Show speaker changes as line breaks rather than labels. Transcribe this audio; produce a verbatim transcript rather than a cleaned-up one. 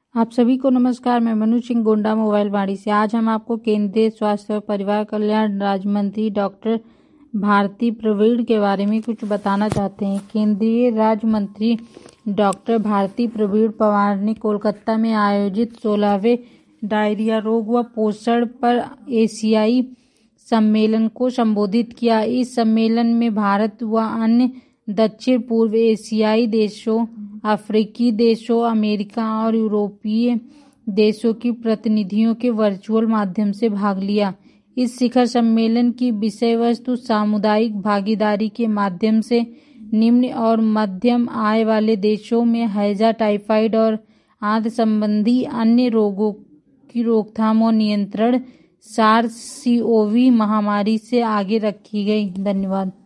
आप सभी को नमस्कार। मैं मनु सिंह गोंडा मोबाइल वाणी से। आज हम आपको केंद्रीय स्वास्थ्य और परिवार कल्याण राज्य मंत्री डॉक्टर भारती प्रवीण के बारे में कुछ बताना चाहते हैं। केंद्रीय राज्य मंत्री डॉक्टर भारती प्रवीण पवार ने कोलकाता में आयोजित सोलहवें डायरिया रोग व पोषण पर एशियाई सम्मेलन को संबोधित किया। इस सम्मेलन में भारत व अन्य दक्षिण पूर्व एशियाई देशों, अफ्रीकी देशों, अमेरिका और यूरोपीय देशों की प्रतिनिधियों के वर्चुअल माध्यम से भाग लिया। इस शिखर सम्मेलन की विषय वस्तु सामुदायिक भागीदारी के माध्यम से निम्न और मध्यम आय वाले देशों में हैजा, टाइफाइड और आंत संबंधी अन्य रोगों की रोकथाम और नियंत्रण, सार्स सी ओ वी महामारी से आगे रखी गई। धन्यवाद।